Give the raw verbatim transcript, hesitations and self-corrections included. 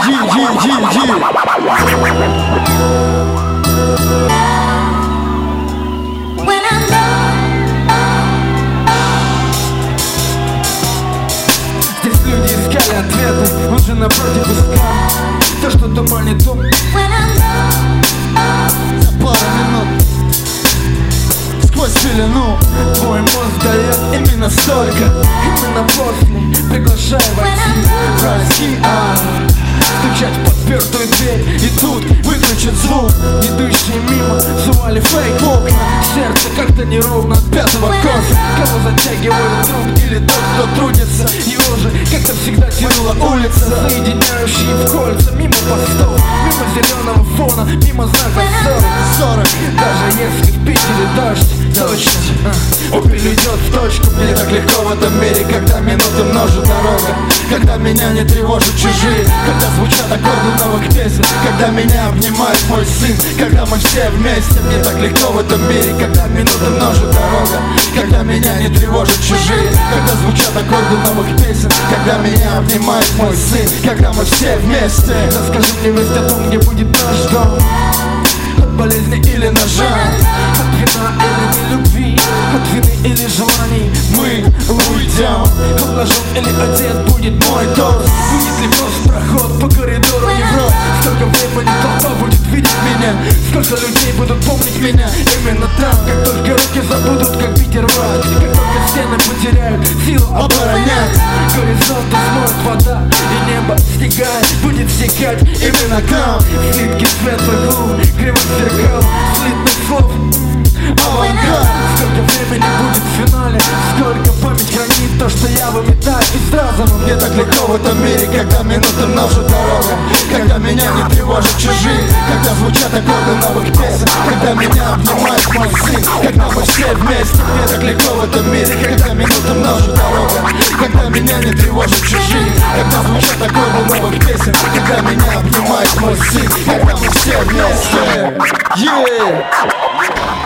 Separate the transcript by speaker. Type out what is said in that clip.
Speaker 1: Здесь люди искали ответы, он же напротив искал то, что туманит ум. За пару минут сквозь пелену твой мозг дает именно столько. Именно после приглашай войти в райский ад, стучать в подпертую дверь, и тут выключит звук. Идущие мимо сували фейк в окна. Сердце как-то неровно от пятого кофе. Кого затягивает труд или тот, кто трудится. Его же как-то всегда тянула улица, соединяющие в кольца. Мимо постов, мимо зеленого фона, мимо знака сорок. Даже если в Питере дождь, точно Opel идет в точку. Мне так легко в этом мире, когда минуты множит дорога, когда меня не тревожат чужие, когда звучат аккорды новых песен, когда меня обнимает мой сын, когда мы все вместе. Мне так легко в этом мире, когда минуты множит дорога, когда меня не тревожат чужие, когда звучат аккорды новых песен, когда меня обнимает мой сын, когда мы все вместе. Расскажи мне весть о том, где будет наш дом, от болезни или ножа, от вина или нелюбви, от вины или желаний мы уйдем. Обнажен или одет будет мой торс, будет ли просто проход по коридору Европы. Сколько времени толпа будет видеть меня, сколько людей будут помнить меня именно там. Как только руки забудут, как бить и рвать, как только стены потеряют силу оборонять, горизонты смоет вода, и небо стигает, будет стекать именно к нам. Слитки светлых лун, кривых зеркал, слитных слов, авангард. Сколько времени будет в финале, сколько память хранит то, что я выметаю из разума. Мне так легко в этом мире, когда минуты множит дорога, когда меня не тревожат чужие, когда звучат аккорды новых песен, когда меня обнимает мой сын, когда мы все вместе. Мне так легко в этом мире, когда минуты множит дорога, когда меня не тревожат чужие, когда звучат аккорды новых песен, когда меня обнимает мой сын, когда мы все вместе. Yeah!